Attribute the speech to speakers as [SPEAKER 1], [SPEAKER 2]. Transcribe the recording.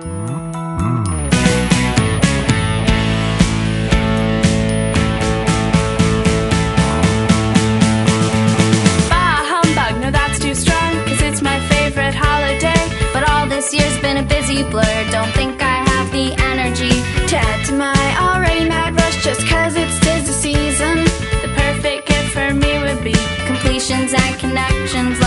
[SPEAKER 1] Blur. Don't think I have the energy to add to my already mad rush just cause it's tis the season. The perfect gift for me would be completions and connections